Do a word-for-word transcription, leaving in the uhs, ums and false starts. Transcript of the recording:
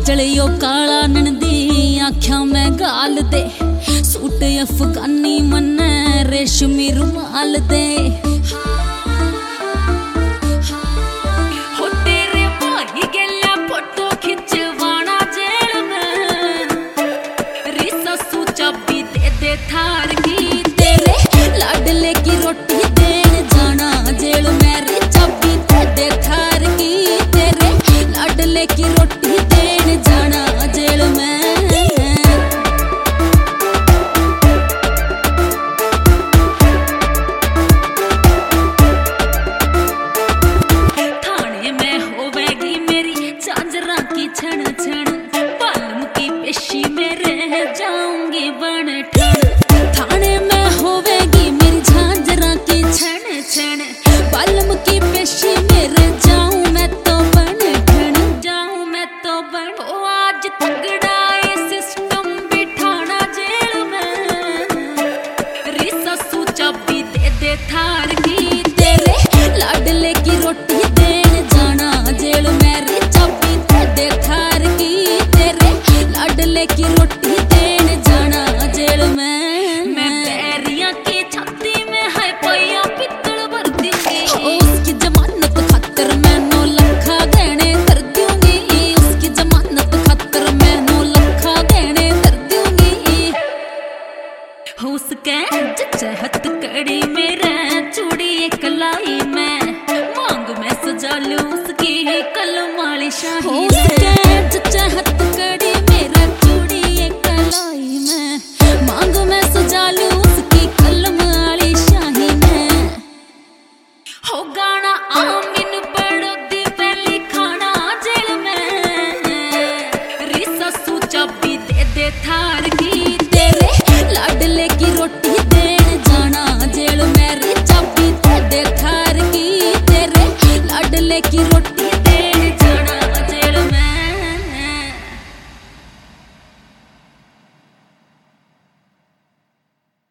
चलियो काला नंदी आख्या मैं गाल दे सूट अफगानी मन्ने रेशमी रुमाल दे हो तेरे भाई गेला फोटो खिंचवाना जेल में रिसा सू चाबी दे दे थार की तेरे लाडले की रोटी देन जाना जेल में रे चाबी दे दे थार की तेरे लाडले की रोटी देन जाना जेल में छण छण बालम की पेशी में रह जाऊंगी बन ठण थाने में होवेगी मेरी झांझरा की छण छण बालम की पेशी में रह जाऊं मैं तो बन ठण जाऊं मैं तो बन ओ आज तगड़ा ये सिस्टम बिठाना जेल में रिसा सू चाबी दे दे थार की तेरे लाडले की रोटी देन जाना जेल में रे चाबी दे दे थार की तेरे लाडले की रोटी देन जाना जेल में मैं पैरियां की छाती में है पैया पित्तल भर दूंगी उसकी जमानत खातर मैं नौ लखा गहने कर दूंगी उसकी जमानत खातर मैं नौ लखा गहने कर दूंगी उसके चहत कड़ी मेरा चूड़ी कलाई में मांग में सजा लूं उसकी कलम वाली शाही चाहत कड़ी मेरा चूड़ी कलाई में